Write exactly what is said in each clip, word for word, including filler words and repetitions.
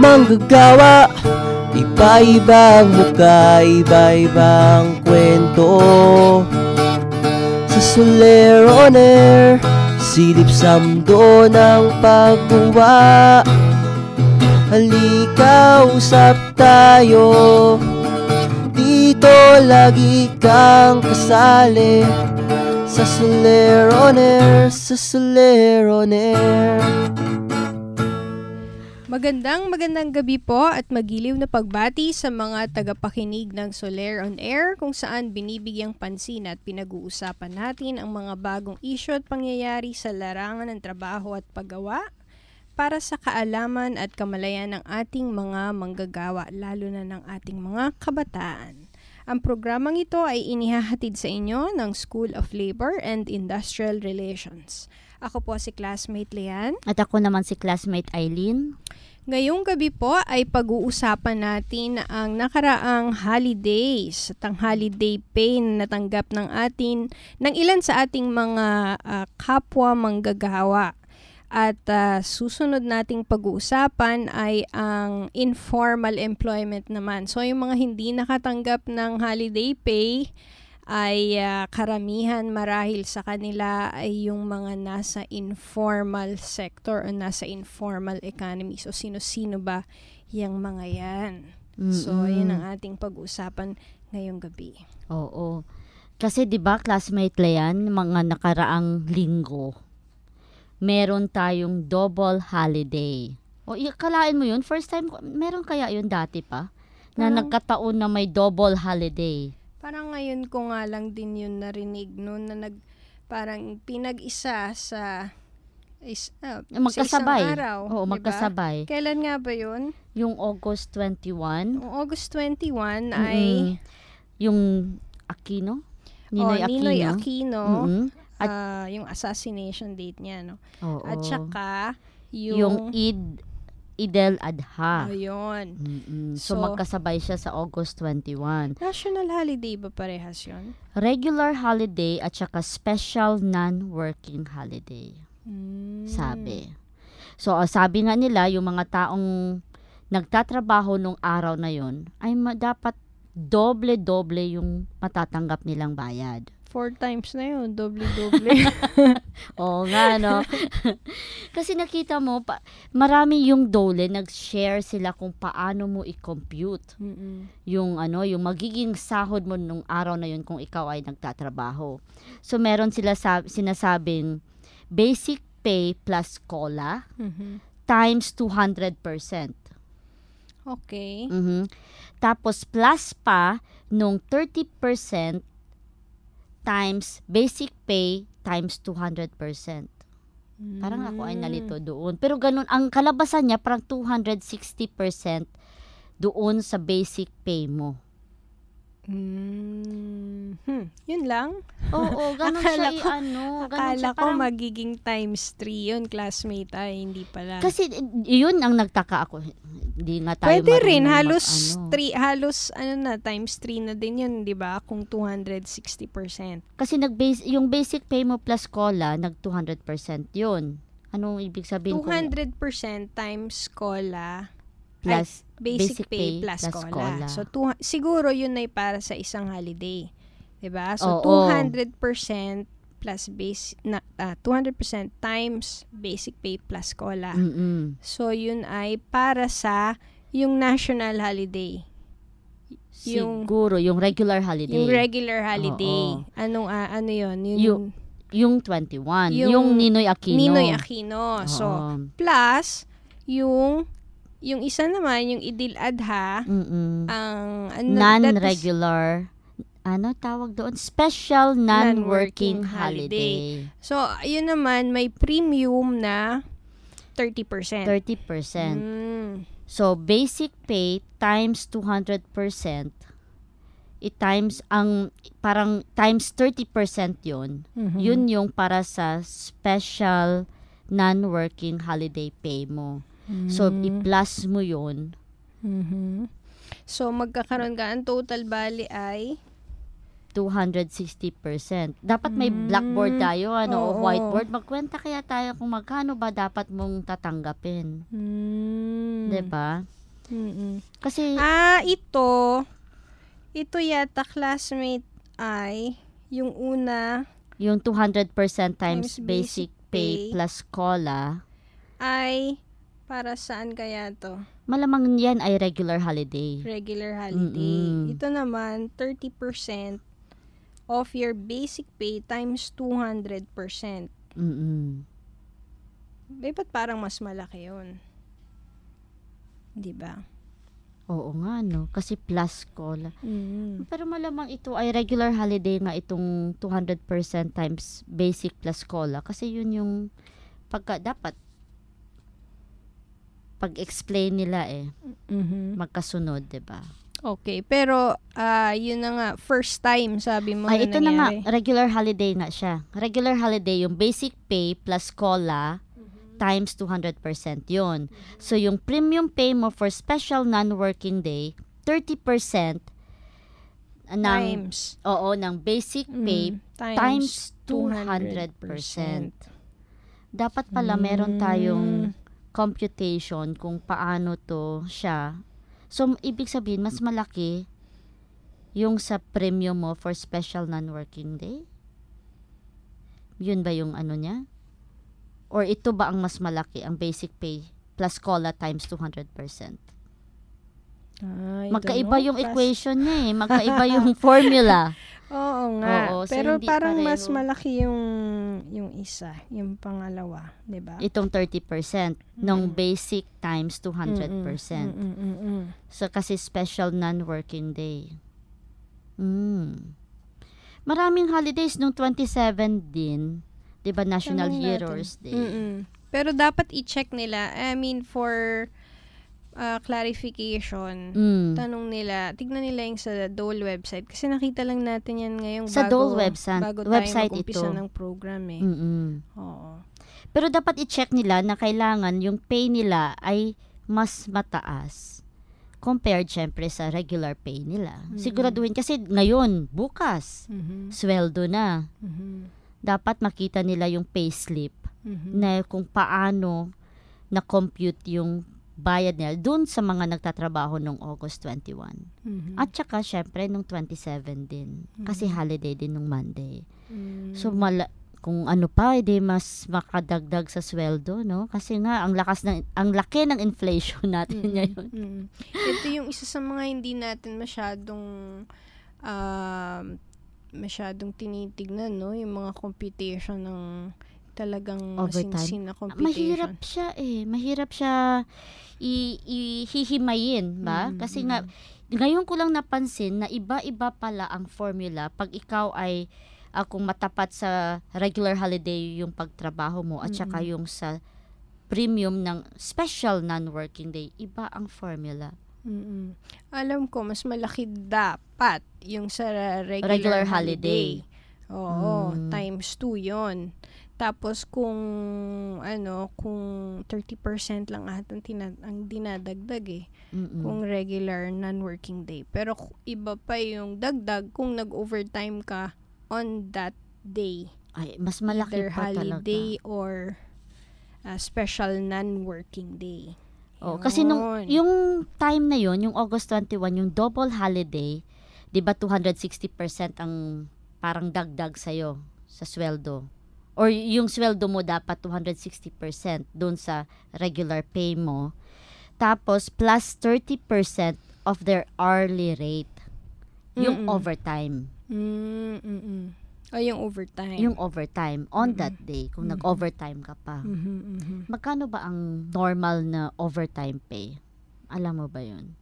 manggagawa, iba-ibang mukha, iba-ibang kwento. Sa Soler on Air, silip sa mundo ng pagguwa. Halika, usap tayo, dito lagi kang kasali. Sa Soler on Air, sa Soler on Air. Magandang magandang gabi po at magiliw na pagbati sa mga tagapakinig ng Soler on Air, kung saan binibigyang pansin at pinag-uusapan natin ang mga bagong isyu at pangyayari sa larangan ng trabaho at paggawa para sa kaalaman at kamalayan ng ating mga manggagawa, lalo na ng ating mga kabataan. Ang programang ito ay inihahatid sa inyo ng School of Labor and Industrial Relations. Ako po si classmate Leanne. At ako naman si classmate Eileen. Ngayong gabi po ay pag-uusapan natin ang nakaraang holidays at ang holiday pay na natanggap ng atin ng ilan sa ating mga uh, kapwa manggagawa. At uh, susunod nating pag-uusapan ay ang informal employment naman. So yung mga hindi nakatanggap ng holiday pay ay uh, karamihan marahil sa kanila ay yung mga nasa informal sector o nasa informal economy. So sino-sino ba yung mga yan? Mm-hmm. So yan ang ating pag-uusapan ngayong gabi. Oo. Kasi 'di ba, classmate Leanne, mga nakaraang linggo, meron tayong double holiday. O ikalain mo yun, first time, meron kaya yun dati pa? Na parang nagkataon na may double holiday. Parang ngayon ko nga lang din yun narinig, no, na nag, parang pinag-isa sa, is, uh, magkasabay. sa isang araw. Oo, diba? Magkasabay. Kailan nga ba yun? Yung August twenty-one. Yung August twenty-one mm-hmm. ay yung Aquino? Ninoy oh, Aquino. Ninoy Aquino. Mm-hmm. At uh, yung assassination date niya, no? Oo. At saka yung, yung Eid Idel Adha. Ayun. So, so magkasabay siya sa August twenty-one. National holiday ba parehas yun? Regular holiday at saka special non-working holiday. Mm. Sabi. So uh, sabi nga nila, yung mga taong nagtatrabaho nung araw na yon ay ma- dapat doble-doble yung matatanggap nilang bayad. Four times na yun, doble-doble. Oo nga, no? Kasi nakita mo, pa, marami yung dole, nag-share sila kung paano mo i-compute. Mm-mm. Yung ano, yung magiging sahod mo nung araw na yun kung ikaw ay nagtatrabaho. So, meron sila sab- sinasabing basic pay plus COLA mm-hmm. times two hundred percent. Okay. Mm-hmm. Tapos, plus pa nung thirty percent times basic pay times two hundred percent. Mm. Parang ako ay nalito doon. Pero ganun, ang kalabasan niya parang two hundred sixty percent doon sa basic pay mo. Mm. Hmm. Yun lang? Oo, ganun siya ko, ano. Akala siya, ko parang, magiging times three yun, classmate. Ay, hindi pala. Kasi yun ang nagtaka ako. Hindi nga tayo pwede rin, halos mag, ano. three, halos ano na, times three na din yun, di ba? Kung two hundred sixty percent. Kasi nag-base, yung basic pay mo plus COLA, nag two hundred percent yun. Anong ibig sabihin two hundred percent kung times COLA plus ay, basic, basic pay, pay plus, plus COLA. COLA. So, two, siguro yun ay para sa isang holiday. Diba? So, Oo. two hundred percent plus base, na, uh, two hundred percent times basic pay plus COLA. Mm-mm. So, yun ay para sa yung national holiday. Yung, siguro, yung regular holiday. Yung regular holiday. Oo. Anong, uh, ano yun? Yung, yung, yung twenty-one. Yung, yung Ninoy Aquino. Ninoy Aquino. Oo. So, plus, yung yung isa naman, yung Idil Adha, Mm-mm. ang ano, non-regular, ano tawag doon? Special non-working, non-working holiday. holiday. So, yun naman, may premium na thirty percent. thirty percent. Mm. So, basic pay times two hundred percent, it times, ang, parang times thirty percent yun. Mm-hmm. Yun yung para sa special non-working holiday pay mo. Mm-hmm. So, i-plus mo yun. Mm-hmm. So, magkakaroon ka, ang total bali ay two hundred sixty percent. Dapat may blackboard tayo, ano, o whiteboard. Magkwenta kaya tayo kung magkano ba dapat mong tatanggapin. Mm. 'Diba? Mm-mm. Kasi, Ah, ito, ito yata classmate ay yung una yung two hundred percent times times basic basic pay pay plus COLA, ay para saan kaya to? malamang yan ay regular holiday. Regular holiday. Mm-mm. Ito naman, thirty percent of your basic pay times two hundred percent. Mm-mm. Eh, ba't parang mas malaki yun? Di ba? Oo nga, no? Kasi plus COLA. Mm. Pero malamang ito ay regular holiday nga itong two hundred percent times basic plus COLA. Kasi yun yung pagka dapat pag-explain nila eh. Mhm. Magkasunod, 'di ba? Okay, pero ah yun na nga, first time sabi mo Ay, na ito na nga, nangyari. regular holiday nga siya. Regular holiday, yung basic pay plus COLA times two hundred percent yun. So, yung premium pay mo for special non-working day, thirty percent ng, Times. oo, ng basic pay Mm, times two hundred percent. Dapat pala meron tayong computation kung paano to siya. So, ibig sabihin, mas malaki yung sa premium mo for special non-working day? Yun ba yung ano niya? Or ito ba ang mas malaki, ang basic pay plus COLA times two hundred percent? Ah, I don't Magkaiba know. yung Plus- equation niya eh. Magkaiba yung formula. Oo nga. Oo, so pero hindi parang pareho. mas malaki yung yung isa, yung pangalawa, 'di ba? Itong thirty percent nung basic times two hundred percent. Mm, mm, mm, mm. So, kasi special non-working day. Mm. Maraming holidays nung twenty-seven din. 'Di ba, National Tanong Heroes natin. Day. Mm-mm. Pero dapat i-check nila. I mean, for uh, clarification, Mm. tanong nila, tignan nila yung sa Dole website. Kasi nakita lang natin yan ngayong Sa bago, Dole website- bago tayo website mag-umpisa ito. ng program eh. Mm-mm. Oo. Pero dapat i-check nila na kailangan yung pay nila ay mas mataas compared syempre sa regular pay nila. Mm. Siguraduhin kasi ngayon, bukas, Mhm. sweldo na. Mhm. Dapat makita nila yung payslip Mhm. na kung paano na-compute yung bayad nila dun sa mga nagtatrabaho nung August twenty-one. Mhm. At saka syempre nung twenty-seven din. Kasi holiday din nung Monday. Mm. So mala- kung ano pa, edi mas makadagdag sa sweldo, no? Kasi nga ang lakas ng ang laki ng inflation natin Mm-mm. ngayon. Mm. Ito yung isa sa mga hindi natin masyadong um, masyadong tinitignan, no? Yung mga computation ng talagang Overtime. masinsin na computation. Mahirap siya eh. Mahirap siya i- ihihimayin, ba? Mm, Kasi mm. nga, ngayon ko lang napansin na iba-iba pala ang formula pag ikaw ay ah, kung matapat sa regular holiday yung pagtrabaho mo at saka yung sa premium ng special non-working day, iba ang formula. Mm-mm. Alam ko, mas malaki dapat yung sa regular, Regular holiday. holiday. Oo, Mm. times two yon. Tapos kung ano, kung thirty percent lang atang tina- ang dinadagdag eh, Mm-mm. kung regular non-working day. Pero k- iba pa yung dagdag kung nag-overtime ka on that day. Ay, mas malaki Either pa talaga. holiday or uh, special non-working day. Oh, kasi nung Yun. yung time na yon, yung August twenty-one, yung double holiday, 'di ba two hundred sixty percent ang parang dagdag sa sa sweldo. Or y- yung sweldo mo dapat two hundred sixty percent doon sa regular pay mo. Tapos plus thirty percent of their hourly rate. Yung Mm-mm. overtime. Mm, mm-mm. O yung overtime. Yung overtime on Mm-mm. that day kung Mm-mm. nag-overtime ka pa. Mhm, mhm. Magkano ba ang normal na overtime pay? Alam mo ba 'yun?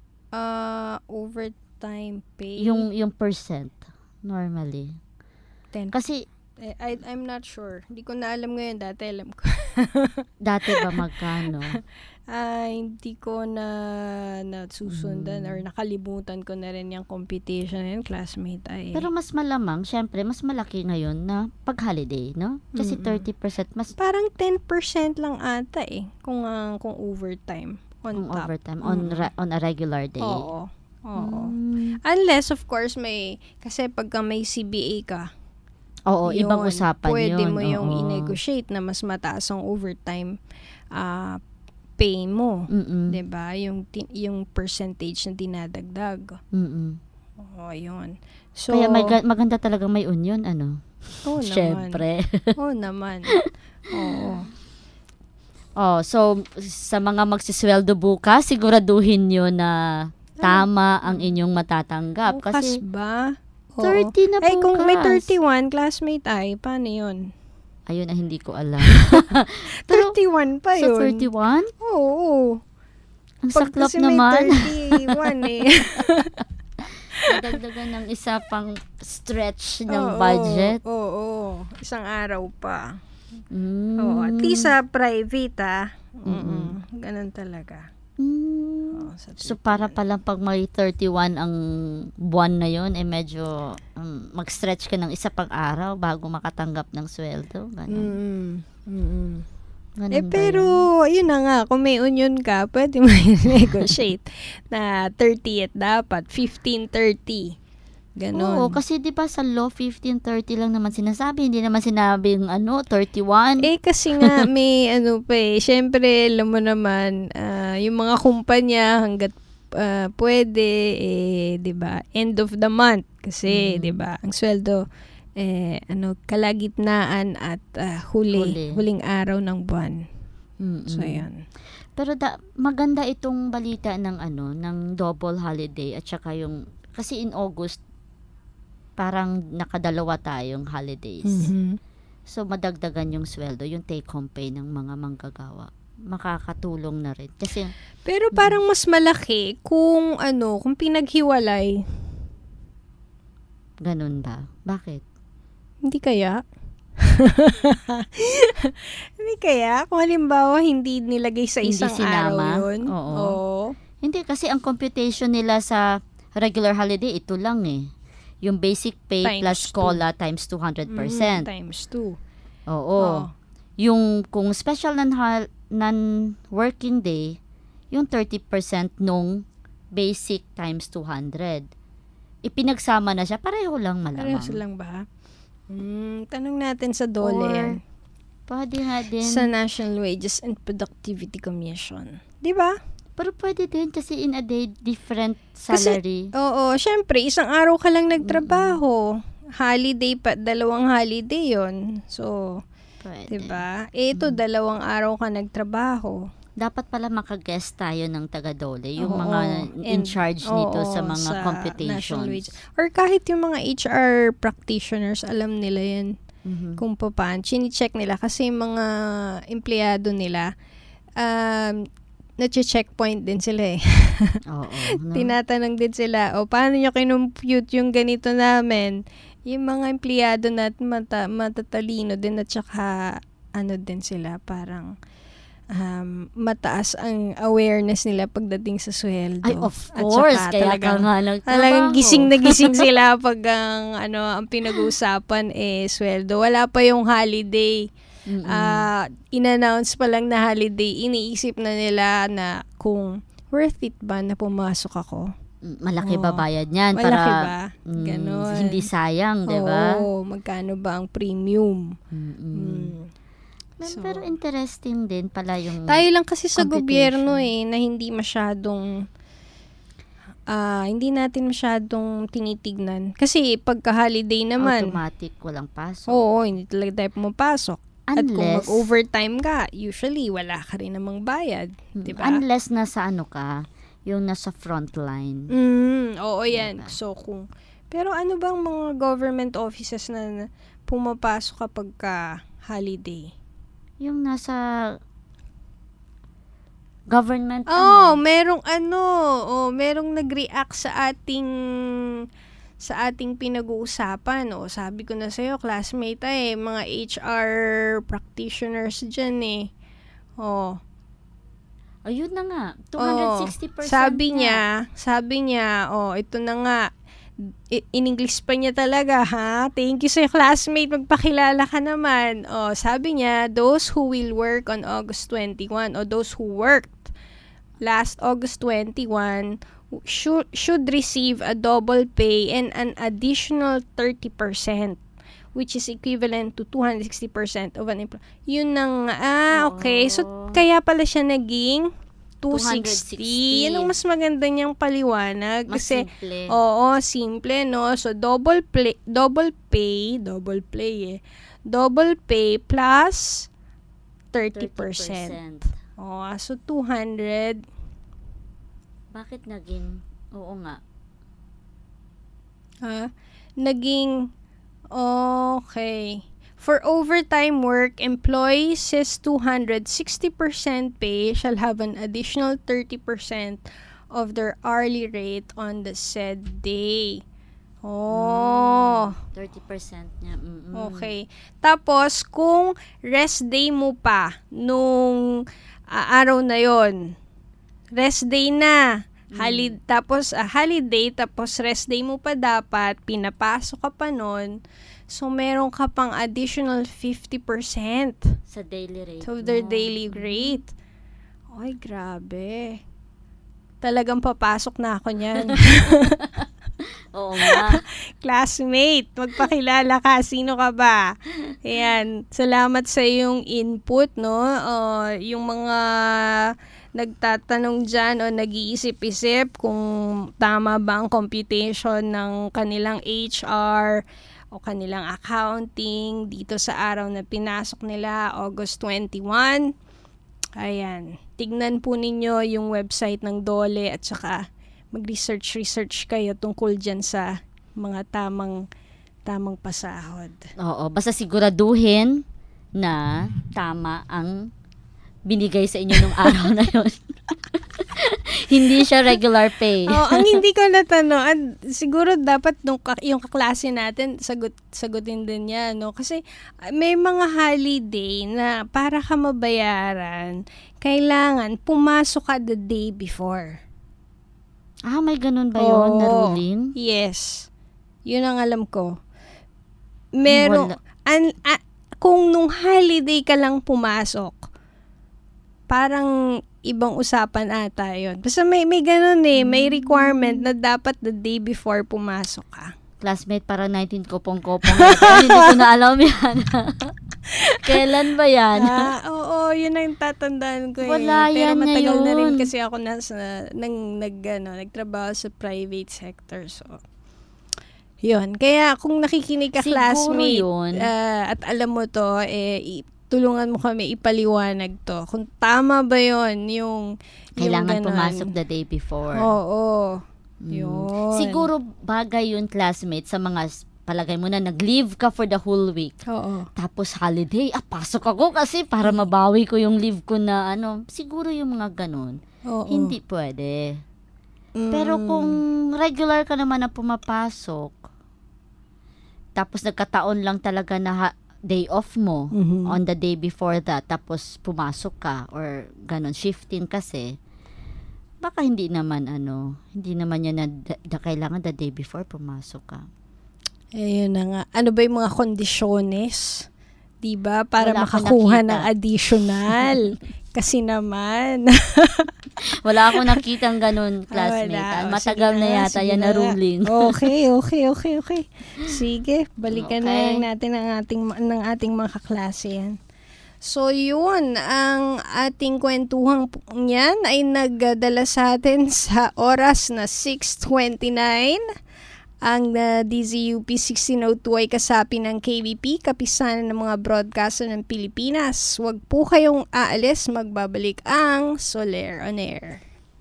Uh, overtime pay. Yung yung percent normally. ten. Kasi I, I, I'm not sure. Hindi ko na alam ngayon. Dati alam ko. dati ba magkano? Ah, hindi ko na nasusundan Mm. or nakalimutan ko na rin yung competition yung classmate ay. Pero mas malamang, syempre, mas malaki ngayon na pag holiday, no? Kasi Mm-mm. thirty percent mas parang ten percent lang ata eh kung ah, kung overtime on kung top. overtime on Mm. ra- on a regular day. Oo. Oo. Mm. Unless of course may kasi pagka may C B A ka, Oo, yun, ibang usapan pwede yun. mo yung oo. i-negotiate na mas mataas ang overtime ah pay mo. Mm-mm. 'Di ba? Yung ti- yung percentage na dinadagdag. Mm-mm. Oo, yun. So, Kaya mag- maganda talaga may union, ano? oo naman. Syempre. Oo naman. Oo. Oh, so sa mga magsisweldo bukas, siguraduhin nyo na tama ang inyong matatanggap. Bukas Kasi ba? Oo. thirty na Ay, kung may bukas. thirty-one, classmate ay, paano yun? Ayun na hindi ko alam. thirty-one pa So, yun. thirty-one? Oo. Ang Pag saklap kasi may naman. thirty-one eh. Nadagdagan ng isa pang stretch ng Oo, budget. Oo, oo. Isang araw pa. Mm. Oo, at least sa private ah. Mm-mm. Mm-mm. Ganun talaga. Mm. Oo, sa So, para palang pag may thirty-one ang buwan na yon, eh medyo um, mag-stretch ka ng isa pang araw bago makatanggap ng sweldo. Ganun. Mm-mm. Mm-mm. Ganun Eh ba pero, yun? yun na nga, kung may union ka, pwede mo negotiate na thirtieth dapat, fifteen thirty. Ganon. Oo, kasi di ba sa law, fifteen thirty lang naman sinasabi. Hindi naman sinabing ano, thirty-one. Eh kasi nga may ano pa eh, syempre alam mo naman, ah, yung mga kumpanya hanggat ah, pwede, eh, 'di ba? End of the month kasi, Mhm. 'di ba? Ang sweldo eh ano, kalagitnaan at ah, huli, Huli. huling araw ng buwan. Mm-mm. So 'yan. Pero da, maganda itong balita ng ano, ng double holiday at saka yung, kasi in August, parang nakadalawa tayong holidays. Mhm. So, madagdagan yung sweldo, yung take-home pay ng mga manggagawa. Makakatulong na rin. Kasi, Pero parang mas malaki kung ano, kung pinaghiwalay. ganun ba? Bakit? Hindi kaya? Hindi kaya? Kung halimbawa hindi nilagay sa Hindi isang sinama? araw yun. Oo. Hindi, kasi ang computation nila sa regular holiday, ito lang eh. Yung basic pay Times plus two. COLA times two hundred Mhm, percent. times two. Oo. Oo. Yung kung special non- non-working day, yung thirty percent nung basic times two hundred. Ipinagsama na siya, pareho lang malamang. Parehas lang ba? Hmm, tanong natin sa DOLE Or, yan. Pwede nga din. Sa National Wages and Productivity Commission. Di ba? Pero pwede din kasi in a day, different Kasi- salary. Oo, syempre, isang araw ka lang nagtrabaho. Holiday pa, dalawang holiday yon. So, Pwede. 'di ba? Eh, ito, dalawang araw ka nagtrabaho. Dapat pala makaguest tayo ng taga-dole, yung Oo, mga in and- charge nito oo, sa mga sa National computations. Wage. Or kahit yung mga H R practitioners, alam nila yan Mhm. kung paano. Chine-check nila kasi yung mga empleyado nila, um, nache-checkpoint din sila eh. Oo. No? Tinatanong din sila, o paano nyo kinumpute yung ganito namin? Yung mga empleyado natin mata, matatalino din at saka ano din sila, parang um, mataas ang awareness nila pagdating sa sweldo. Ay, of At course. saka Kaya ka talagang, nga nagtrabaho. talagang gising na gising sila pag ang, ano, ang pinag-uusapan eh sweldo. Wala pa yung holiday. Mm-mm. Ah, in-announce pa lang na holiday, iniisip na nila na kung worth it ba na pumasok ako. Mm, malaki Oo. ba bayad niyan? Malaki para, ba? mm, Ganon. hindi sayang, di ba? Oo, magkano ba ang premium? Mm-mm. Mm. Men- So, Pero interesting din pala yung... tayo lang kasi sa computation. gobyerno eh, na hindi masyadong, ah, hindi natin masyadong tinitignan. Kasi pagka-holiday naman, automatic, walang pasok. oo, hindi talaga tayo pumapasok. At kung Unless, mag-overtime ka, usually wala ka rin namang bayad. Mm, Diba? unless nasa ano ka, yung nasa frontline. Mm, oo yan. Diba? So, kung, pero ano bang mga government offices na na pumapasok kapag ka holiday? Yung nasa government, Oh, ano? merong ano, oh, merong nag-react sa ating sa ating pinag-uusapan. Oh, sabi ko na sa'yo, classmate ay, mga H R practitioners dyan eh. Oh, Ayun na nga, two oh, hundred sixty percent sabi na. niya, sabi niya, oh, ito na nga, I- in English pa niya talaga, ha? Thank you sa'yo, classmate. Magpakilala ka naman. Oh, sabi niya, those who will work on August twenty-first, or those who worked last August twenty-first, should, should receive a double pay and an additional thirty percent which is equivalent to two hundred sixty percent of an employee. Yun nang, ah, okay. Oo. So, kaya pala siya naging two hundred sixty. two hundred sixty. Yan ang mas maganda niyang paliwanag. Mas Kasi, simple. oo, simple, no? So, double play, double pay, double play eh. Double pay plus thirty percent. Oh, so two hundred. Bakit naging, oo nga. Ah, naging, okay. For overtime work, employees says two hundred sixty percent pay shall have an additional thirty percent of their hourly rate on the said day. Oh. thirty percent niya. Mm-mm. Okay. Tapos, kung rest day mo pa nung uh, araw na yon, rest day na, Halid, Mm. tapos uh, holiday, tapos rest day mo pa dapat, pinapasok ka pa nun, so meron ka pang additional fifty percent Sa daily rate of their mo. daily rate. Ay, grabe. Talagang papasok na ako niyan. Oo nga. Classmate, magpakilala ka. Sino ka ba? Ayan. Salamat sa iyong input, no? Uh, yung mga nagtatanong dyan o nag-iisip-isip kung tama ba ang computation ng kanilang H R o kanilang accounting dito sa araw na pinasok nila, August twenty-first. Ayan. Tignan po ninyo yung website ng DOLE at saka mag-research-research kayo tungkol dyan sa mga tamang tamang pasahod. Oo, basta siguraduhin na tama ang binigay sa inyo nung araw na yun. Hindi siya regular pay. Oh, ang hindi ko natanong, at siguro dapat nung yung kaklase natin sagot sagutin din niya, no? Kasi may mga holiday na para ka mabayaran, kailangan pumasok ka the day before. Ah, may ganun ba yun na Oo. ruling? Yes. Yun ang alam ko. Meron, Wala. an, a, kung nung holiday ka lang pumasok, parang ibang usapan ata yun. Basta may, may ganun eh, may requirement na dapat the day before pumasok ka. Classmate, parang nineteen kopong-kopong. Hindi ko na alam yan. Kailan ba yan? Ah, oo, yun ang tatandaan ko eh. Wala Pero yan matagal na rin ngayon. kasi ako nasa, nang, nag, ano, nagtrabaho sa private sector. So, yun. Kaya kung nakikinig ka, Siguro classmate, yun. ah, at alam mo to, eh, i- tulungan mo kami ipaliwanag to. Kung tama ba yun, yung, Kailangan yung ganon. pumasok the day before. Oo. Mm. Yun. Siguro bagay yun, classmate, sa mga s- palagay mo na nag-leave ka for the whole week. Oo. Tapos holiday, ah, pasok ako kasi para mabawi ko yung leave ko na ano. Siguro yung mga ganun. Oo. Hindi pwede. Mm. Pero kung regular ka naman na pumapasok, tapos nagkataon lang talaga na ha- day off mo Mhm. on the day before that, tapos pumasok ka or ganun, shifting kasi, baka hindi naman ano, hindi naman yan na, da- da- kailangan the day before pumasok ka. Ayun na nga. Ano ba yung mga kondisyones? Diba? Para Wala akong makakuha nakita. ng additional. Kasi naman. Wala akong nakitang ganun, classmate. Ah, wala. O, Matagal sige na nga, yata sige yan na nga. ruling. Okay, okay, okay, okay. Sige, balikan na Okay. lang natin ang ating, ng ating mga kaklase yan. So, yun, ang ating kwentuhang p- yan ay nagdala sa atin sa oras na six twenty-nine. Ang uh, D Z U P sixteen oh two ay kasapi ng K B P, kapisanan ng mga broadcaster ng Pilipinas. Huwag po kayong aalis, magbabalik ang Soler on Air.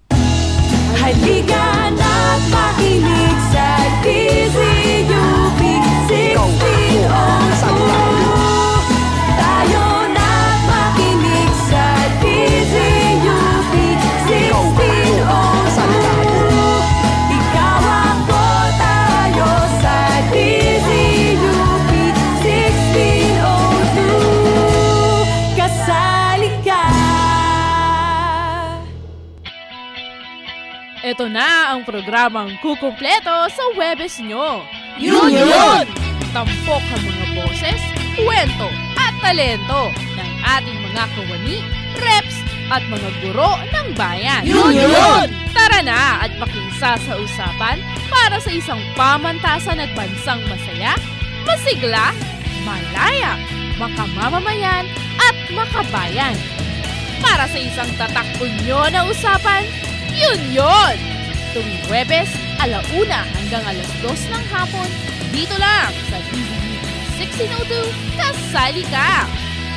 Halika na't makinig sa D Z U P sixteen oh two. Tayo na't makinig sa D Z U P sixteen oh two. Ikaw ako, tayo sa D Z U P sixteen oh two. Kasali ka. Ito na ang programang kukumpleto sa Webes nyo. Yun yun! Tampok ang mga boses, kwento at talento ng ating mga kawani, reps at mga guro ng bayan. Yun yun! Tara na at pakisa sa usapan para sa isang pamantasan at bansang masaya, masigla malaya, makamamamayan, at makabayan. Para sa isang tatakbo nyo na usapan, yun yun! Tuwing Huwebes, alauna hanggang alas dos ng hapon, dito lang sa D Z U P sixteen oh two, kasali ka!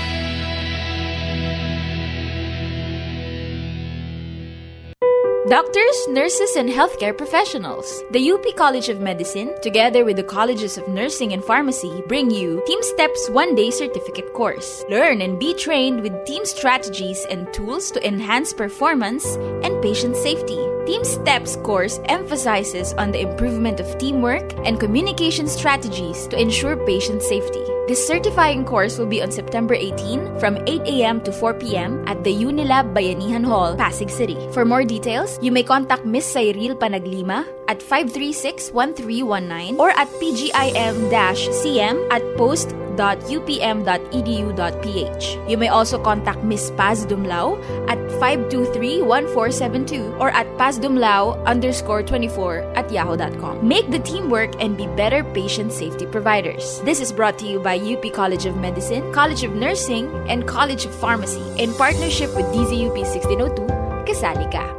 Doctors, nurses, and healthcare professionals. The U P College of Medicine, together with the Colleges of Nursing and Pharmacy, bring you Team Steps one-day certificate course. Learn and be trained with team strategies and tools to enhance performance and patient safety. Team Steps course emphasizes on the improvement of teamwork and communication strategies to ensure patient safety. This certifying course will be on September eighteenth from eight a.m. to four p.m. at the Unilab Bayanihan Hall, Pasig City. For more details, you may contact Miss Cyril Panaglima at five three six, one three one nine or at p g i m dash c m at post dot u p m dot e d u dot p h. You may also contact Miss Paz Dumlao at five two three, one four seven two or at pazdumlao underscore twenty-four at yahoo dot com. Make the team work and be better patient safety providers. This is brought to you by U P College of Medicine, College of Nursing, and College of Pharmacy in partnership with D Z U P sixteen oh two, kasali ka.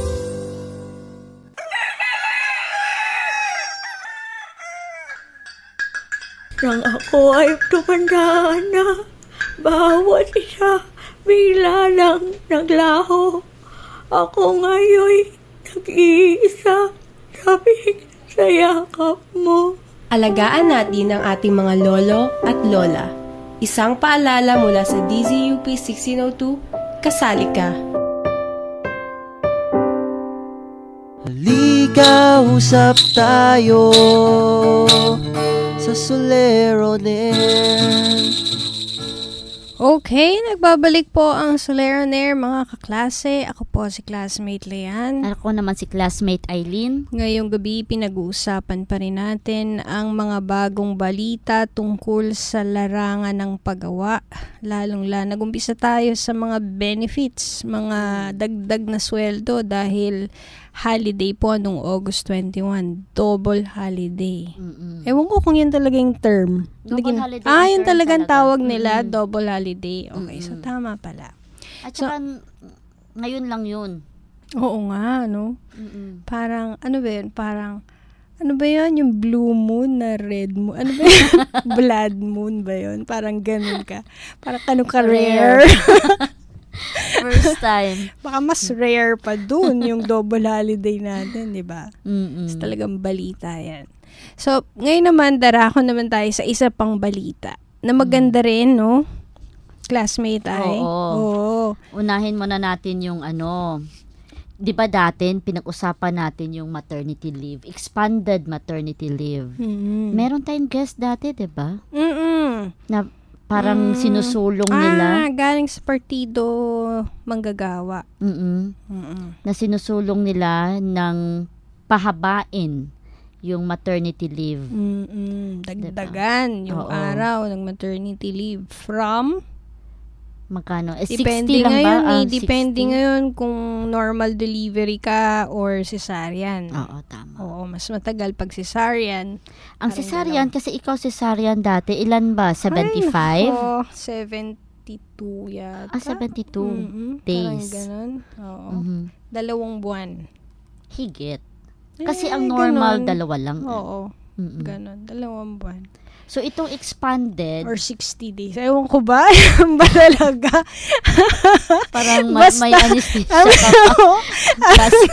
Nang ako ay tumandaan na, bawat isa bigla lang naglaho. Ako ngayon nag-iisa, sabik sa yakap mo. Alagaan natin ang ating mga lolo at lola. Isang paalala mula sa D Z U P sixteen oh two, kasali ka. Halika, usap tayo sa Soleroner. Okay, nagbabalik po ang Soleroner, mga kaklase. Ako po si classmate Leanne. Ako naman si classmate Eileen. Ngayong gabi, pinag-uusapan pa rin natin ang mga bagong balita tungkol sa larangan ng paggawa. Lalong-lalo, nag-umpisa tayo sa mga benefits, mga dagdag na sweldo dahil holiday po nung August twenty-one. Double holiday. Mm-mm. Ewan ko kung yun talaga yung term. Double Naging- holiday Ah, yung yun term talagang talaga. tawag nila, Mm-mm. double holiday. Okay, so Mm-mm. tama pala. At saka, ngayon lang yun. Oo nga, no? Mm-mm. Parang, ano ba yun? Parang, ano ba yun? Yung blue moon na red moon? Ano ba yun? Blood moon ba yun? Parang ganun ka. Parang kano ka rare. First time. Baka mas rare pa dun yung double holiday natin, di ba? Mm-mm. It's talagang balita yan. So, ngayon naman, darako naman tayo sa isa pang balita na maganda rin, no? Classmate ay. Oo. Oo. Unahin muna natin yung ano, di ba dati pinag-usapan natin yung maternity leave, expanded maternity leave. Mm-mm. Meron tayong guest dati, di ba? Mm-mm. Na parang Mm. sinusulong Ah, nila. galing sa partido manggagawa. Mm-mm. Mm-mm. Na sinusulong nila ng pahabain yung maternity leave. Mm-mm. Dagdagan yung Oo. araw ng maternity leave from Magkano? Eh, depende sixty lang ngayon ba? eh, Ah, depende sixty? ngayon kung normal delivery ka or cesarean. Oo, tama. Oo, mas matagal pag cesarean. Ang parang cesarean, kasi ikaw cesarean dati, ilan ba? seventy-five? Ay, nako, seventy-two yata. Ah, seventy-two Mm-mm, days. Parang ganun. Oo. Mhm. Dalawang buwan. Higit. Kasi Eh, ang normal, ganun. dalawa lang. Oo, Mm-mm. ganun. Dalawang buwan. So, itong expanded, Or sixty days. Ewan ko ba? Yan ba talaga? parang ma- Basta- may anesthesia ka pa. Kasi,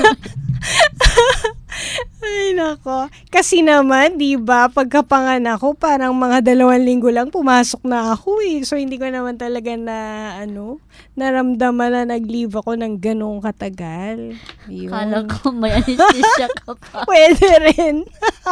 Ay, nako. Kasi naman, di ba, pagkapanganak ko, parang mga dalawang linggo lang pumasok na ako eh. So, hindi ko naman talaga na, ano, naramdaman na nag-leave ako ng ganong katagal. Yun. kala ko may anesthesia ka pa. Pwede rin.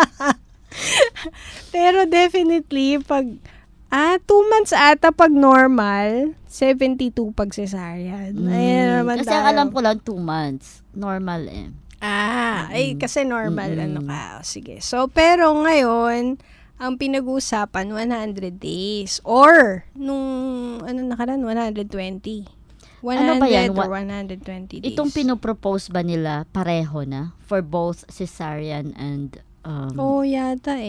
Pero definitely, pag, ah, two months ata pag normal, seventy-two pag cesarean. Ayan naman Kasi tayo. ang alam ko lang, two months. Normal eh. Ah, ay kasi normal Mm-mm. ano ka. O, sige. So, pero ngayon, ang pinag-uusapan, one hundred days. Or, nung, ano nakaraan, one hundred twenty. one hundred Ano ba yan? or Wa- one hundred twenty days. Itong pinopropose ba nila pareho na? For both cesarean and um, Oo, yata eh.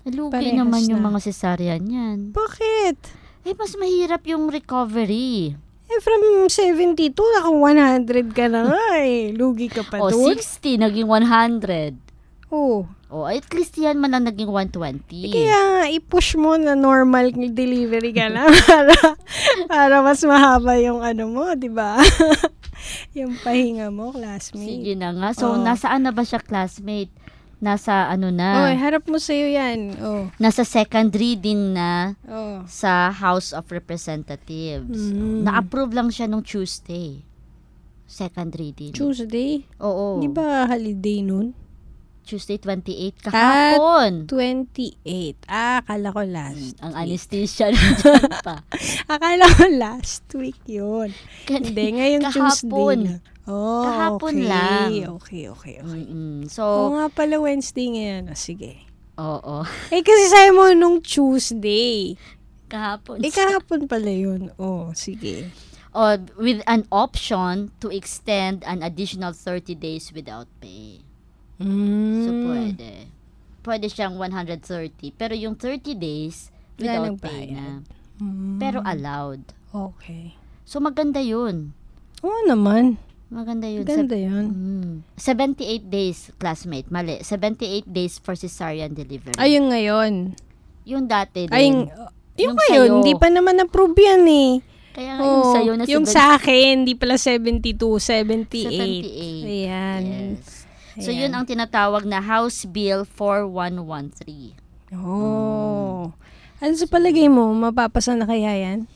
Lugi Parehas naman yung na. mga cesarean yan. Bakit? Eh, mas mahirap yung recovery. Eh, from seventy-two, naka one hundred ka na nga eh. Lugi ka pa O, doon. sixty, naging one hundred. Oh. O, at least yan man lang naging one twenty. Kaya nga, i-push mo na normal delivery ka na para, para mas mahaba yung ano mo, di ba? Yung pahinga mo, classmate. Sige na nga. So, Oh. nasaan na ba siya, classmate? Nasa ano na? Oh, harap mo sa'yo yan. Oh. Nasa second reading na Oh. sa House of Representatives. Mm. Na-approve lang siya nung Tuesday. Second reading. Tuesday? Oo. Di ba holiday nun? Tuesday twenty-eight kahapon. twenty-eight. Ah, akala ko last Ang week. anesthesia nandiyan pa. Akala ko last week yun. Hindi, ngayong Kahapon. Tuesday na. Oh, Kahapon okay. lang. Okay, okay, okay. Mm-mm. Oo So, nga pala Wednesday ngayon. Ah, sige. oo. Eh, kasi sabi mo nung Tuesday. Kahapon. Eh, kahapon pala yun. Oh, sige. O, with an option to extend an additional thirty days without pay. Mm. So, pwede. Pwede siyang one hundred thirty. Pero yung thirty days, without Wala pay na. nagbayad. Mm. Pero allowed. Okay. So, maganda yun. Oo naman. Maganda yun. Ganda Seb- yun. Mm. seventy-eight days, classmate. Mali. seventy-eight days for cesarean delivery. Ayun ngayon. Yung dati din. Ay, yung, Yung ngayon, sa'yo. hindi pa naman approve yan eh. Kaya nga yung Oo, sa'yo na yung seven- sa akin, hindi pala seventy-two, seventy-eight. seventy-eight. Ayan. Yes. So, Ayan. yun ang tinatawag na House Bill four one one three. Oh. Ano sa palagay mo? Mapapasa na kaya yan?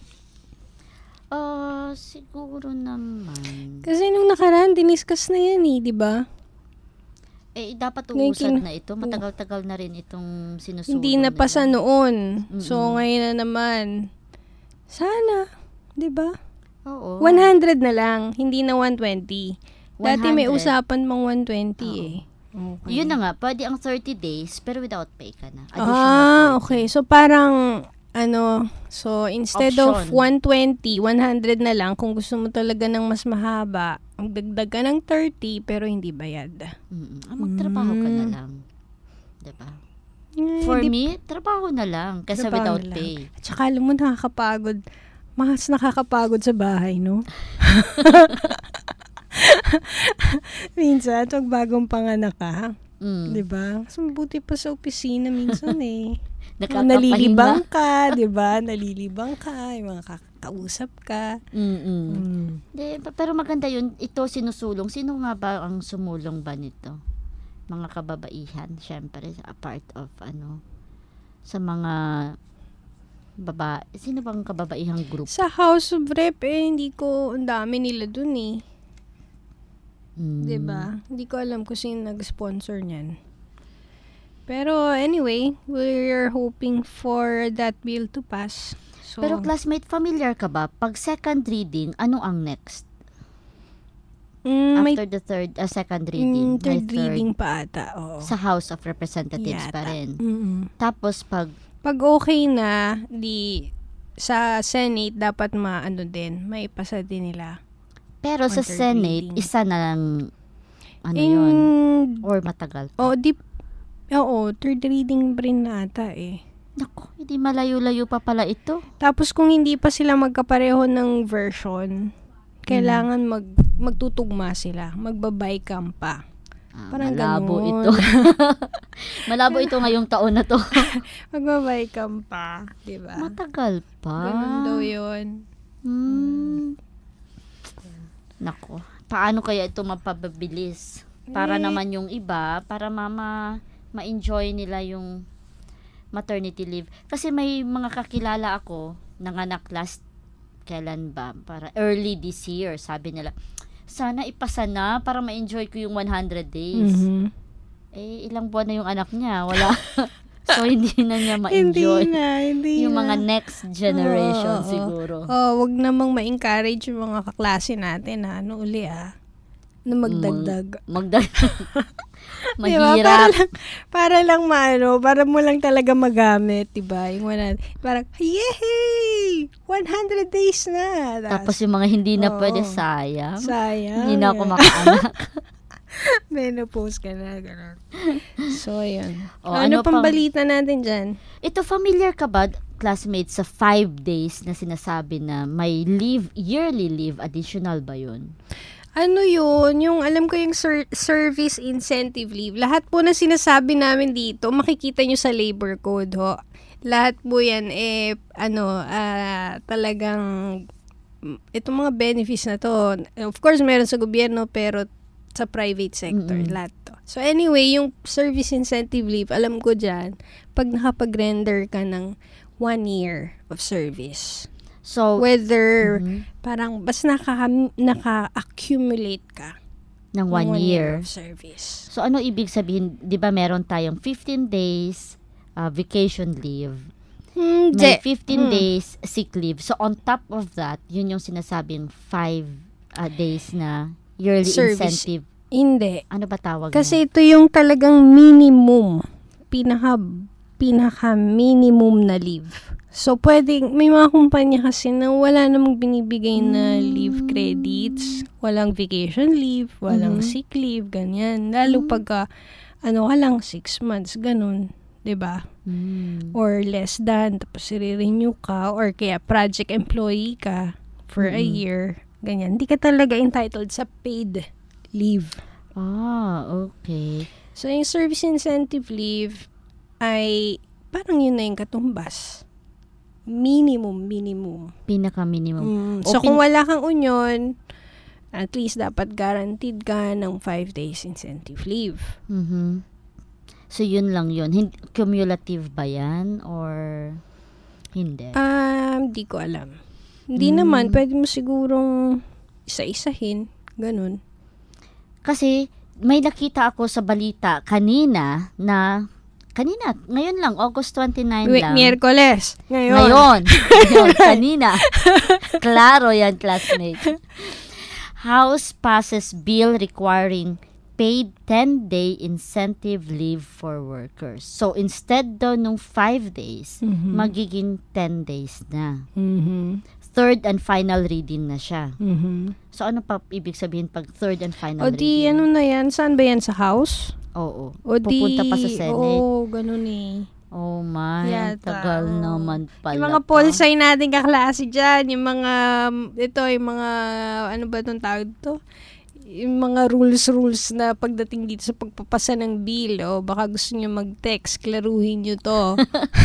Uh, siguro naman. Kasi nung nakaraan, diniscuss na yan eh, di ba? Eh, dapat Ngayon uusad kin- na ito. Matagal-tagal na rin itong sinusulong Hindi na pasa nila. noon. So, Mm-mm. ngayon na naman. Sana. Di ba? Oo. one hundred na lang. Hindi na one twenty. Dati may one hundred. usapan pang one twenty Oo. eh. Okay. Yun na nga. Pwede ang thirty days, pero without pay ka na. Ah, thirty. okay. So, parang, ano, so, instead of Option. one twenty, one hundred na lang. Kung gusto mo talaga ng mas mahaba, ang dagdag ka ng thirty, pero hindi bayad. Mm-mm. Ah, magtrabaho ka na Mm. lang. Diba? Eh, For di- me, trabaho na lang. Kasi trabaho without na lang. pay. At saka, alam mo, nakakapagod. Mas nakakapagod sa bahay, no? Minsan, pag bagong panganak ka, Mm. di ba? Mas mabuti pa sa opisina minsan eh. Nakakapahinga. Nalilibang ka, di ba? Nalilibang ka, yung mga kakausap ka. Mm-mm. Mm. De, pa- pero maganda yun. Ito sinusulong. Sino nga ba ang sumulong ba nito? Mga kababaihan, syempre, a part of ano, sa mga baba, sino bang kababaihang group? Sa House of Rep, eh, hindi ko, ang dami nila dun eh. Mm. Di ba? Hindi ko alam kung sino nag-sponsor niyan. Pero anyway, we're hoping for that bill to pass. So, Pero classmate, familiar ka ba? Pag second reading, ano ang next? mm, may After the third, uh, second reading. mm, third may reading pa ata. Oo. Sa House of Representatives pa Yata. rin. Mm-mm. Tapos pag, Pag okay na, di sa Senate dapat maano din, maipasa din nila. pero sa On third Senate, reading. isa na lang, ano In, yun? Or matagal pa? oh, di, oo, third reading pa rin na ata eh. Naku, hindi malayo-layo pa pala ito. Tapos kung hindi pa sila magkapareho ng version, kailangan mag magtutugma sila, magbabay-cam pa. Ah, Parang malabo ganun. ito. Malabo ito ngayong taon na to. Magbabay-cam pa, di ba? Matagal pa. Ganun daw yun. Hmm. Nako, paano kaya ito mapapabilis? Para Eh. naman yung iba, para mama ma-enjoy nila yung maternity leave. Kasi may mga kakilala ako, nanganak last, kailan ba? Para early this year, sabi nila, sana ipasa na para ma-enjoy ko yung one hundred days. Mhm. Eh, ilang buwan na yung anak niya, wala. So, hindi na niya Hindi ma-enjoy. na, hindi Yung na. mga next generation Oo, oo, siguro. Oh, wag namang ma-encourage yung mga kaklase natin na ano uli ah, na magdagdag. Magdag. Di ba? Para Mahirap. lang, para lang maano, para mo lang talaga magamit, diba? Yung one hundred, parang, yay! one hundred days na. Tapos yung mga hindi na Oo. pwede, sayang. sayang. Hindi na ako makaanak. menopause ka na, gano'n. So, ayun. O, ano, ano pang pang- balita natin dyan? Ito, familiar ka ba, classmates, sa five days na sinasabi na may leave, yearly leave, additional ba yun? Ano yun? Yung alam ko yung ser- service incentive leave. Lahat po na sinasabi namin dito, makikita nyo sa labor code, ho. Lahat po yan, eh, ano, ah, talagang, itong mga benefits na to, of course, meron sa gobyerno, pero sa private sector, Mm-mm. lahat to. So anyway, yung service incentive leave, alam ko dyan, pag nakapag-render ka ng one year of service, So, whether Mhm. parang bas naka, naka-accumulate ka ng one, year. of service. So, ano ibig sabihin? Di ba meron tayong fifteen days uh, vacation leave. Hindi. May fifteen Hmm. days sick leave. So, on top of that, yun yung sinasabing five uh, days na yearly Service. incentive. Hindi. Ano ba tawag Kasi ito yung talagang minimum, pinaka, pinaka minimum na leave. So, pwedeng, may mga kumpanya kasi na wala namang binibigay na leave credits, walang vacation leave, walang Mhm. sick leave, ganyan. Lalo pagka, ano ka lang, six months, ganun. 'Di ba? Mm. Or less than, tapos i-renew ka, or kaya project employee ka for a Mm-mm. year, ganyan. Hindi ka talaga entitled sa paid leave. Ah, okay. So, yung service incentive leave ay parang yun na yung katumbas. Minimum, minimum. Pinaka-minimum. Mm. O So, pin- kung wala kang union, at least dapat guaranteed ka ng five days incentive leave. Mhm. So, yun lang yun. Hin- cumulative ba yan? Or hindi? Um, di ko alam. Hindi Mm. naman, pwede mo sigurong isa-isahin. Ganun. Kasi, may nakita ako sa balita kanina na, kanina, ngayon lang, August twenty-nine Wi- lang. Miyerkules. Ngayon. Ngayon. Ngayon, kanina. Klaro yan, classmate. House passes bill requiring paid ten-day incentive leave for workers. So, instead daw nung five days, Mhm. magiging ten days na. Mhm. Third and final reading na siya. Mhm. So, ano pa ibig sabihin pag third and final O di, reading? ano na yan? Saan ba yan? Sa house? Oo. O di, Pupunta pa sa Senate. Oo, ganun eh. Oh my, Yata, tagal oo. naman pala. Yung mga pa. polsay natin kaklase dyan, yung mga, ito, yung mga, ano ba itong tawag to? Yung mga rules-rules na pagdating dito sa pagpapasa ng bill, o baka gusto nyo mag-text, klaruhin nyo to.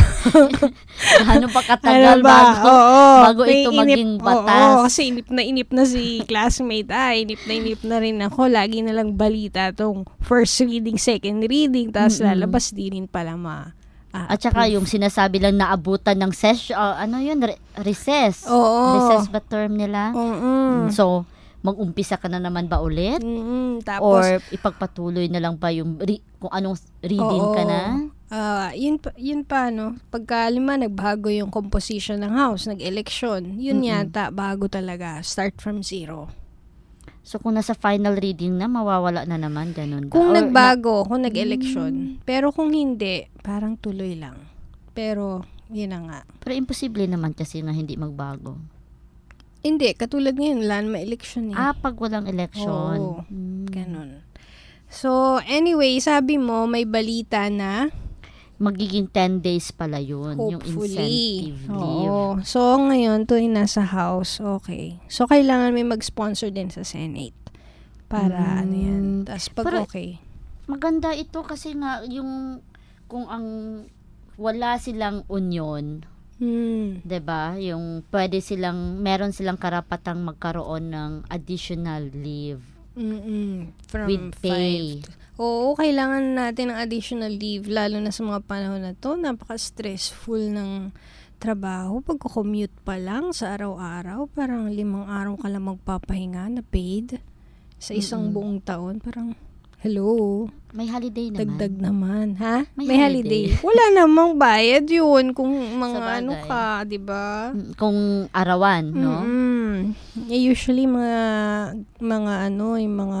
Ano pa katagal Ano ba? bago, Oo. bago May ito inip- maging batas. Oo, kasi inip na inip na si classmate. Ah, inip na inip na rin ako. Lagi na lang balita tong first reading, second reading, tapos Mm-mm. lalabas di rin pala ma ah, At saka yung sinasabi lang naabutan ng session, uh, ano yun, Re- recess. Oo. Recess ba term nila? Mm-mm. So, mag-umpisa ka na naman ba ulit? Mm-mm. Tapos, Or ipagpatuloy na lang ba yung re- kung anong reading oo. ka na? Ah, yun pa, yun pa no. Pagka lima nagbago yung composition ng house, nag-election, yun Mm-mm. yata bago talaga, start from zero. So, kung nasa final reading na, mawawala na naman, ganun ba? Kung Or nagbago, kung nag-election. Pero kung hindi, parang tuloy lang. Pero, yun na nga. na- pero imposible naman kasi na hindi magbago. Hindi, katulad ngayon, wala naman election eh. Ah, pag walang election. Oo. Hmm. Ganun. So, anyway, sabi mo, may balita na Magiging ten days pala yun, yung hopefully. incentive leave. Oo. So, ngayon, to yung nasa house, okay. So, kailangan may mag-sponsor din sa Senate. Para, Mm. ano yan. Tapos, pag Pero- okay. Maganda ito kasi nga yung kung ang wala silang union, Hmm. 'di ba? Yung pwede silang meron silang karapatang magkaroon ng additional leave Mm-mm. From with pay. five. Oo, kailangan natin ng additional leave, lalo na sa mga panahon na to. Napaka-stressful ng trabaho. Pagko-commute pa lang sa araw-araw, parang limang araw ka lang magpapahinga na paid sa isang Mm-mm. buong taon. Parang, hello, May holiday naman. dagdag naman. Ha? May May, holiday. holiday. Wala namang bayad yun kung mga Sabagay. ano ka, di ba? Mm, Kung arawan, no? Mm-mm. Eh, usually mga mga ano, yung mga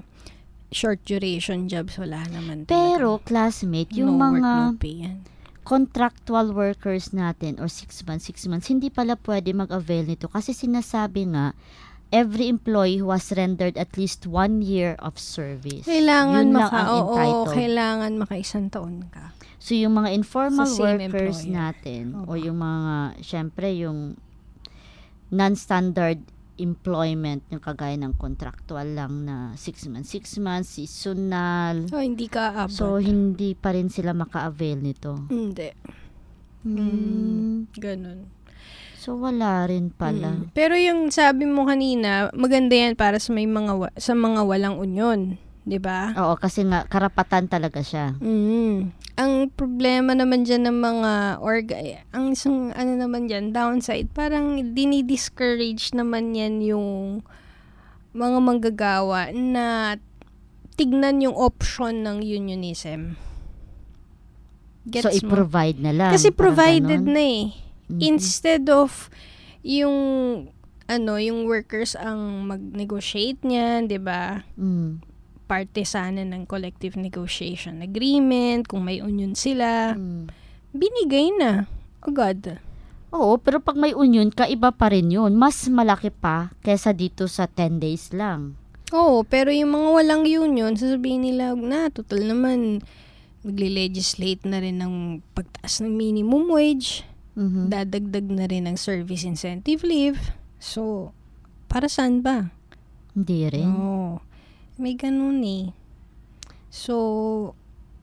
short duration jobs wala naman. Pero talaga. classmate, no yung work, mga no pay yan. contractual workers natin or six months, six months, hindi pala pwede mag-avail nito kasi sinasabi nga every employee who has rendered at least one year of service. Kailangan Yun lang maka, ang oo, entitled. kailangan maka-isang taon ka. So, yung mga informal Sa same workers employer. natin, o Opo. yung mga, syempre, yung non-standard employment, yung kagaya ng contractual lang na six months, six months, seasonal. So, hindi ka abot. So, hindi pa rin sila maka-avail nito. hindi. Hmm. Ganun. So, wala rin pala. Mm. Pero yung sabi mo kanina, maganda yan para sa may mga wa- sa mga walang union, 'di ba? Oo, kasi nga, karapatan talaga siya. Mm. Ang problema naman dyan ng mga orga, eh, ang isang ano naman dyan, downside, parang dinidiscourage naman yan yung mga manggagawa na tignan yung option ng unionism. So, Gets mo? i-provide na lang. Kasi Parang provided ganon. na eh. Mhm. Instead of yung ano, yung workers ang mag-negotiate niyan, 'di ba? Mm. Parte sana ng collective negotiation agreement, kung may union sila, Mm. binigay na agad. Oo, pero pag may union ka, iba pa rin yun. Mas malaki pa kesa dito sa ten days lang. Oo, pero yung mga walang union, sasabihin nila, na, total naman, magli-legislate na rin ng pagtaas ng minimum wage, Mhm. dadagdag na rin ng service incentive leave. So, para saan ba? Hindi rin. Oo. May ganun eh. So,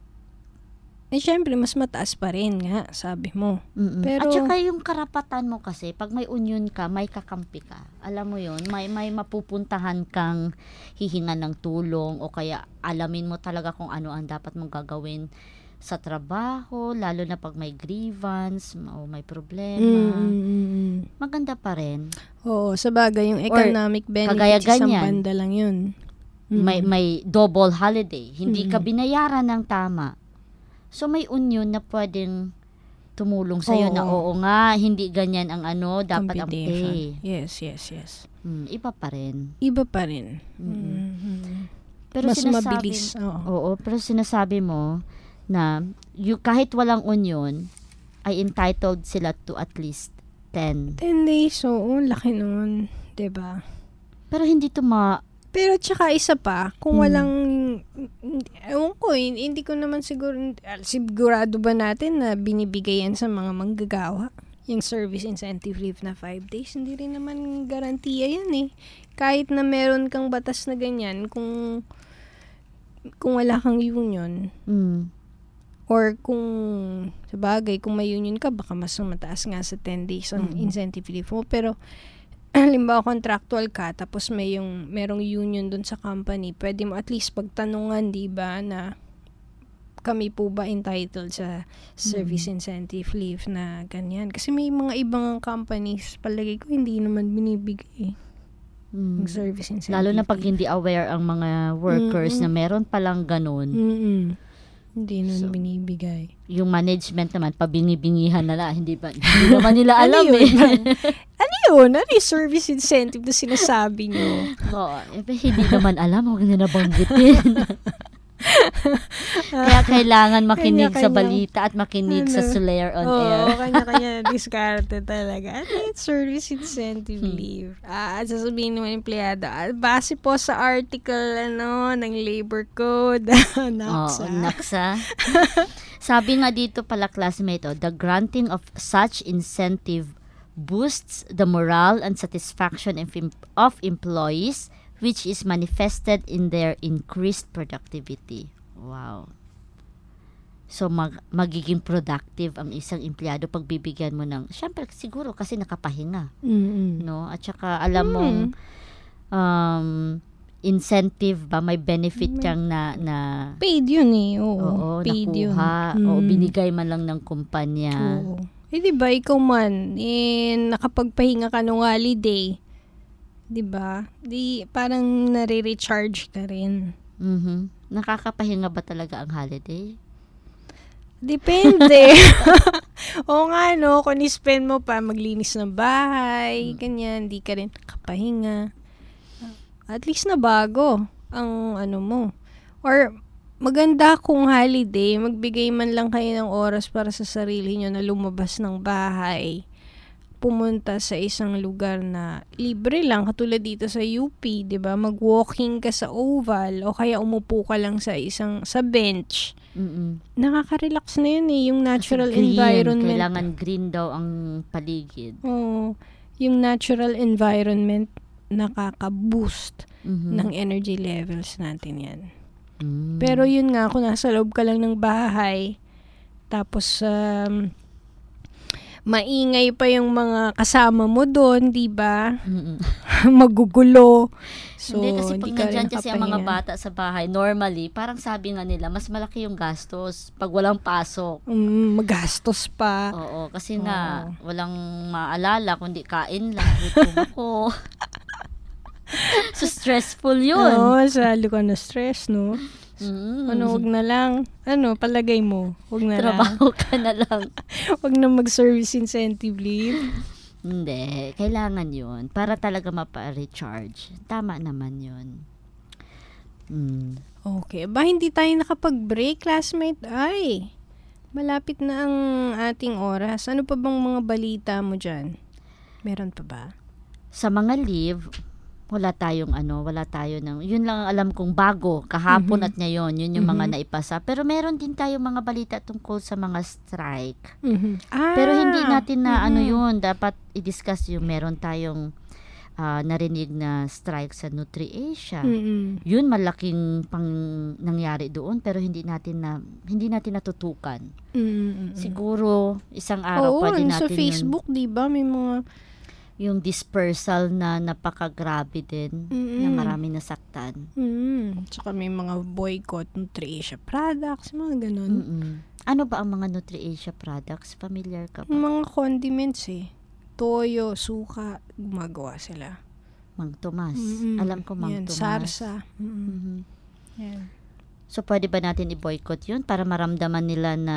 eh syempre, mas mataas pa rin nga, sabi mo. Mm-mm. Pero- At saka yung karapatan mo kasi, pag may union ka, may kakampi ka. Alam mo yun, may, may mapupuntahan kang hihingan ng tulong o kaya alamin mo talaga kung ano ang dapat mong gagawin sa trabaho, lalo na pag may grievance o may problema. Mm. Maganda pa rin. Oo, sa bagay, yung Or, economic kagaya benefits, isang ganyan. banda lang yun. Mm. May, may double holiday. Hindi ka Mm. binayaran ng tama. So, may union na pwedeng tumulong sa'yo Oo. na oo nga, hindi ganyan ang ano, dapat ang Computation. pay. Yes, yes, yes. Hmm, iba pa rin. Iba pa rin. Mm-mm. Mhm. Pero Mas sinasabi, mabilis. Oo. Oo, pero sinasabi mo na you, kahit walang union, ay entitled sila to at least ten. ten days, oo, laki nun. Diba? Pero hindi to ma... Pero tsaka isa pa, kung Mm. walang, ewan ko, hin- hindi ko naman siguro, sigurado ba natin na binibigay yan sa mga manggagawa? Yung service incentive leave na five days, hindi rin naman garantiya yan eh. Kahit na meron kang batas na ganyan, kung kung wala kang union, Mm, or kung, sa bagay, kung may union ka, baka mas mataas nga sa ten days ang Mm. incentive leave mo. Pero, halimbawa contractual ka, tapos may yung, merong union dun sa company, pwede mo at least pagtanungan, di ba, na kami po ba entitled sa service incentive leave na ganyan. Kasi may mga ibang companies, palagay ko, hindi naman binibigay mm. yung service incentive Lalo na pag leave. hindi aware ang mga workers Mm-mm. na meron palang ganun. Mm-mm. Hindi nun So, binibigay. Yung management naman, pabingi-bingihan na lang. Hindi, ba, hindi naman nila Ano alam yun? eh. Ano yun? Ano yung service incentive na sinasabi nyo? Oo, eh, hindi naman alam, huwag nila banggitin. Kaya kailangan makinig sa Kanya-kanya. balita at makinig sa Ano? Solaire on Oo, Air. kanya-kanya na diskarte talaga. Ano yung service incentive Hmm. leave? Ah, at sasabihin ng empleyado, ah, base po sa article ano ng labor code. Oo, Naksa. naksa. Sabi nga dito pala, classmate, oh, the granting of such incentive boosts the morale and satisfaction of, em- of employees, which is manifested in their increased productivity. Wow. So, mag, magiging productive ang isang empleyado pag bibigyan mo ng, syempre, siguro kasi nakapahinga, Mm-mm. no? At saka, alam Hmm. mong, um, incentive ba, may benefit kang na, na Paid yun eh. Oo, oo, paid yun. nakuha, Mm. o binigay man lang ng kumpanya. Oo. Eh, di ba, ikaw man, eh, nakapagpahinga ka ng holiday, di ba? Di, parang nare-recharge ka rin. Mhm. Nakakapahinga ba talaga ang holiday? Depende. Oo nga, no, kung ni-spend mo pa maglinis ng bahay, ganyan, di ka rin nakapahinga. At least na bago ang ano mo. Or, maganda kung holiday, magbigay man lang kayo ng oras para sa sarili nyo na lumabas ng bahay. pumunta sa isang lugar na libre lang, katulad dito sa U P, 'di ba? Mag-walking ka sa oval o kaya umupo ka lang sa isang sa bench. Mm-mm. Nakaka-relax na 'yun eh, yung natural Kasi green, environment. kailangan green daw ang paligid. Oo, yung natural environment nakaka-boost Mhm. ng energy levels natin 'yan. Mm. Pero yun nga, kung nasa loob ka lang ng bahay, tapos um, maingay pa yung mga kasama mo doon, di ba? Mm-mm. Magugulo. So, Hindi kasi pag di ka nandyan rin kasi ang mga makapahinga. bata sa bahay, normally, parang sabi nga nila, mas malaki yung gastos pag walang pasok. Mm, magastos pa. Oo, kasi nga, walang maalala, kundi kain lang, gutom ako. So, stressful yun. Oo, salo ka na stress, no? Mm. Ano, wag na lang. Ano, palagay mo? Wag na lang. Trabaho ka na lang. Wag na mag-service incentive leave. Hindi, kailangan yun. Para talaga mapa-recharge. Tama naman yun. Mm. Okay. Ba, hindi tayo nakapag-break, classmate? Ay, malapit na ang ating oras. Ano pa bang mga balita mo dyan? Meron pa ba? Sa mga leave, wala tayong ano, wala tayo ng, yun lang ang alam kong bago, kahapon Mhm. at ngayon, yun yung mga Mhm. naipasa. Pero meron din tayong mga balita tungkol sa mga strike. Mhm. Ah, Pero hindi natin na ano mhm. yun, dapat i-discuss yung meron tayong ah, narinig na strike sa NutriAsia. Mm-mm. Yun malaking pang nangyari doon pero hindi natin na hindi natin natutukan. Mm-mm. Siguro isang araw Oo, pwede sa natin Facebook, di ba? May mga yung, yung dispersal na napakagrabe din na Mm-mm. marami nasaktan. Mm, tsaka may mga boycott NutriAsia products, mga ganun. Mm-mm. Ano ba ang mga NutriAsia products? Familiar ka ba? Mga condiments eh. Toyo, suka, gumagawa sila. Mang Tomas. Mm-mm. Alam ko Mang Yan, Tomas. sarsa. Mm-mm. Mhm. Yan. So, pwede ba natin i-boycott yun para maramdaman nila na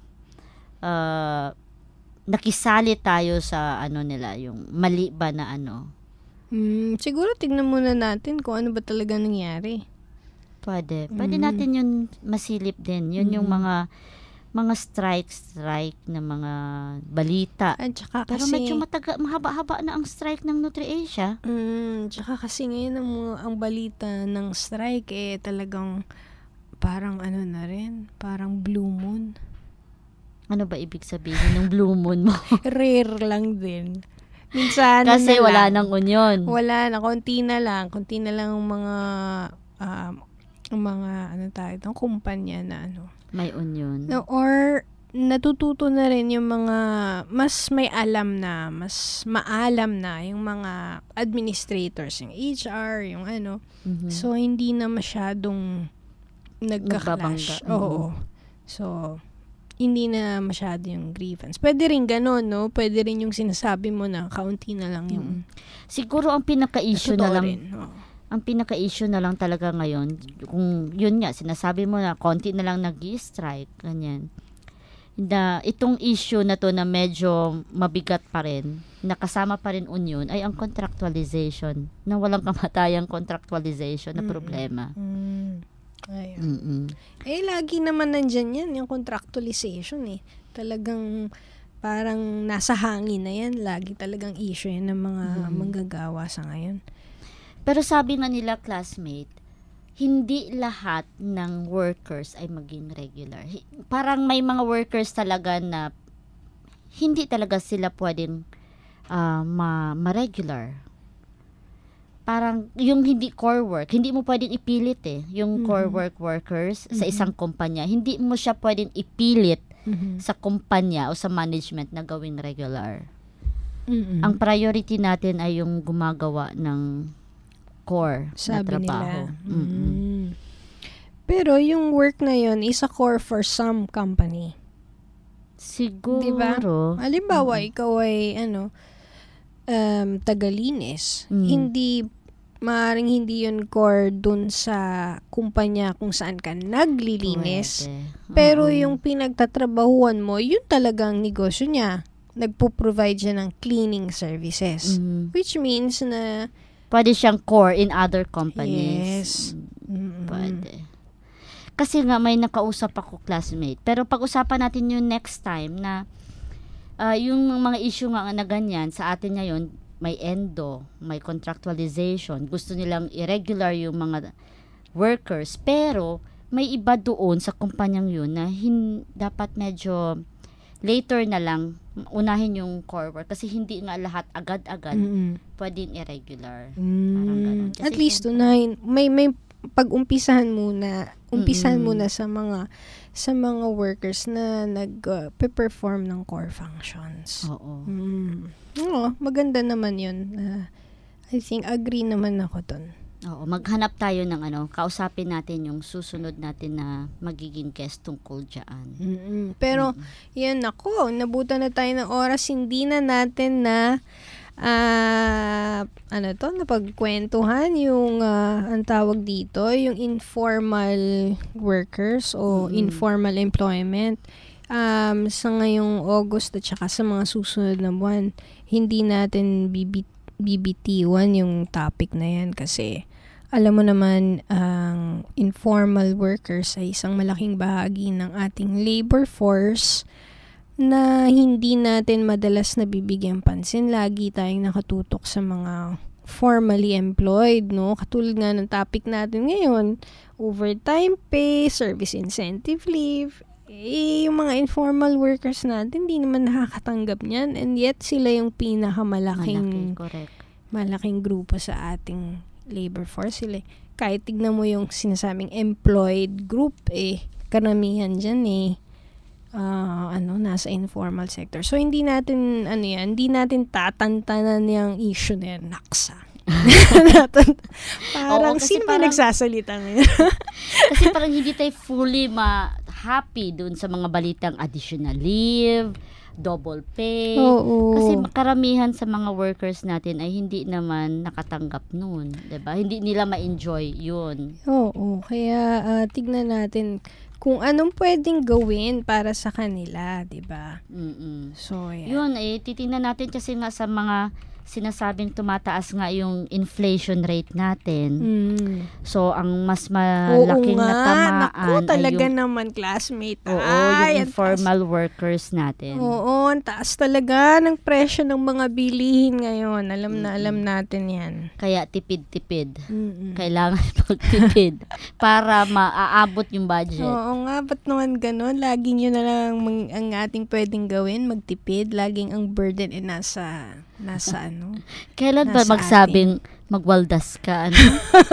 uh, nakisali tayo sa ano nila, yung mali ba na ano? Mm, siguro tignan muna natin kung ano ba talaga nangyari. Pwede. Pwede Mm. natin yun masilip din. Yun yung Mm. mga mga strike-strike na mga balita. At saka Pero kasi, medyo mataga, mahaba-haba na ang strike ng NutriAsia. mm, tsaka kasi ngayon ang, mga- ang balita ng strike eh talagang parang ano na rin, parang blue moon. Ano ba ibig sabihin ng blue moon mo? Rare lang din. Minsan Kasi na wala lang. nang union. Wala na, konti na lang. Konti na lang ang mga, um, ang mga, ano tayo, itong kumpanya na ano. May union. No, or, natututo na rin yung mga, mas may alam na, mas maalam na, yung mga administrators, yung H R, yung ano. Mhm. So, hindi na masyadong nagka-clash. Nagbabangga. Oo. So, hindi na masyado yung grievance. Pwede rin ganun, no? Pwede rin yung sinasabi mo na kaunti na lang yung Siguro ang pinaka-issue na totoo lang rin. Oo. ang pinaka-issue na lang talaga ngayon, kung yun nga, sinasabi mo na konti na lang nag-i-strike, ganyan. Na, itong issue na to na medyo mabigat pa rin, nakasama pa rin union, ay ang contractualization, na walang kamatayang contractualization na problema. Mm. Ayun. Mm-mm. Eh, lagi naman nandyan yan, yung contractualization eh. Talagang parang nasa hangin na yan. Lagi talagang issue yan ng mga Mhm. manggagawa sa ngayon. Pero sabi nga nila, classmate, hindi lahat ng workers ay maging regular. Hi- Parang may mga workers talaga na hindi talaga sila pwedeng ah, ma- ma-regular. Parang yung hindi core work, hindi mo pwedeng ipilit eh. Yung core Mhm. work workers sa Mhm. isang kumpanya, hindi mo siya pwedeng ipilit Mhm. sa kumpanya o sa management na gawing regular. Mm-mm. Ang priority natin ay yung gumagawa ng core na Sabi trabaho. nila. Mm-mm. Mm. Pero yung work na yun is a core for some company. Siguro. Diba? Halimbawa, ikaw ay ano, um, tagalinis. Mm. Hindi, maaaring hindi yun core dun sa kumpanya kung saan ka naglilinis. Pwede. Pero Oo. yung pinagtatrabahuan mo, yun talagang negosyo niya. Nagpo-provide siya ng cleaning services. Mhm. Which means na, Pwede siyang core in other companies. yes. Mm-mm. Pwede. Kasi nga may nakausap ako classmate. Pero pag-usapan natin yung next time na ah, yung mga issue nga na ganyan sa atin ngayon, may endo, may contractualization, gusto nilang irregular yung mga workers, pero may iba doon sa kumpanyang yun na hin- dapat medyo later na lang unahin yung core work kasi hindi nga lahat agad-agad Mm-mm. pwedeng irregular. Mm. Parang ganun. Kasi At least syempre- unahin, may may pag-umpisahan muna, umpisahan Mm-mm. muna sa mga sa mga workers na nag-perform ng core functions. Oo. Mm. Oo, maganda naman 'yun. Uh, I think agree naman ako dun. Oo, maghanap tayo ng ano, kausapin natin yung susunod natin na magiging guest tungkol diyan. Mm-mm. Pero yan ako, nabutan na tayo ng oras, hindi na natin na ah ano to, napagkwentuhan yung ah, ang tawag dito, yung informal workers o Mm. informal employment. Um, sa ngayong August at saka sa mga susunod na buwan, hindi natin bibit bibitiwan yung topic na yan kasi alam mo naman ang informal workers ay isang malaking bahagi ng ating labor force na hindi natin madalas nabibigyan pansin. Lagi tayong nakatutok sa mga formally employed, no? Katulad nga ng topic natin ngayon, overtime pay, service incentive leave. Eh, yung mga informal workers natin, hindi naman nakakatanggap niyan, and yet sila yung pinakamalaking Malaki, correct. malaking grupo sa ating labor force. Sila, kahit tignan mo yung sinasabing employed group, eh, karamihan dyan eh, ah, ano, nasa informal sector. So, hindi natin, ano yan, hindi natin tatantanan yung issue na yan, naksa. Parang, Oo, kasi sino ba parang- nagsasalita ngayon? Kasi parang hindi tayo fully ma-happy dun sa mga balitang additional leave, double pay. Oo. Kasi karamihan sa mga workers natin ay hindi naman nakatanggap nun, 'di ba? Hindi nila ma-enjoy 'yun. Oo, kaya ah, tignan natin kung anong pwedeng gawin para sa kanila, 'di ba? Mm. So, yeah. Yun eh titingnan natin kasi nga sa mga sinasabing tumataas nga yung inflation rate natin. Mm. So ang mas Oo malaking nga, natamaan naku, ay talaga yung, naman, classmate. oo, Ay, yung ang informal workers natin. taas. Oo, ang taas talaga ng presyo ng mga bilihin ngayon. Alam na, alam natin yan. Kaya tipid-tipid. Mm-mm. Kailangan magtipid para maaabot yung budget. Oo nga, ba't naman ganun? Laging yun na lang mang- ang ating pwedeng gawin, magtipid. Laging ang burden ay nasa, nasa ano. Kailan ba Nasa magsabing magwaldas ka? Ano?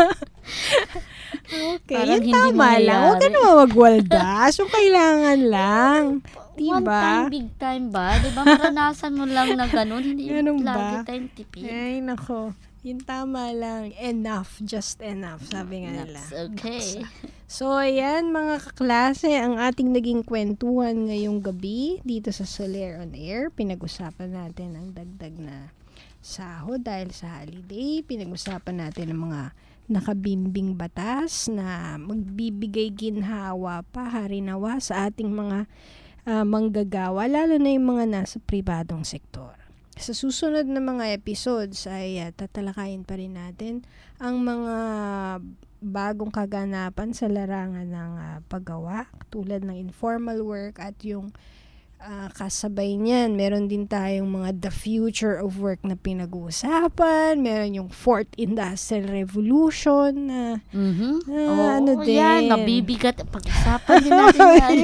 Okay, Parang yun hindi tama lang. Huwag ka mangyayari. naman magwaldas. So, kailangan lang. One Diba? time, big time ba? Diba maranasan mo lang na ganun? Hindi Ganun yung ba? lagi tayong tipid. Ay, nako. Yung tama lang. Enough. Just enough. Sabi nga nila. That's okay. So, ayan mga kaklase, ang ating naging kwentuhan ngayong gabi dito sa Soler on Air. Pinag-usapan natin ang dagdag na sahod dahil sa holiday. Pinag-usapan natin ang mga nakabimbing batas na magbibigay ginhawa pa, harinawa sa ating mga ah, manggagawa, lalo na yung mga nasa pribadong sektor. Sa susunod na mga episodes ay uh, tatalakayin pa rin natin ang mga bagong kaganapan sa larangan ng uh, paggawa, tulad ng informal work at yung uh, kasabay niyan. Meron din tayong mga the future of work na pinag-uusapan, meron yung fourth industrial revolution na Mhm. Ah, Oo, ano yan. din. Nabibigat. Pag-usapan din natin yan.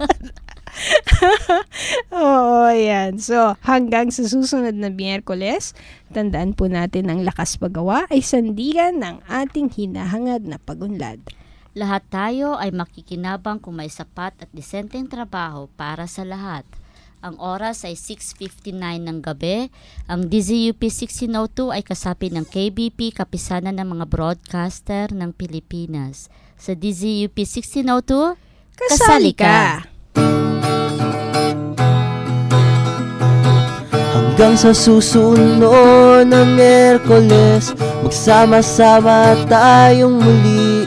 Oo, yan. So, hanggang sa susunod na Miyerkules, tandaan po natin ang lakas paggawa ay sandigan ng ating hinahangad na pagunlad. Lahat tayo ay makikinabang kung may sapat at disenteng trabaho para sa lahat. Ang oras ay six fifty-nine ng gabi. Ang D Z U P sixteen oh two ay kasapi ng K B P, Kapisanan ng mga Broadcaster ng Pilipinas. Sa D Z U P sixteen oh two, Kasali ka! Hanggang sa susunod na Miyerkules, magsama-sama tayong muli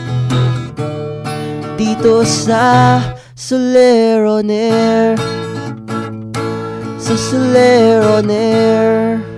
dito sa Soler on Air, sa Soler on Air.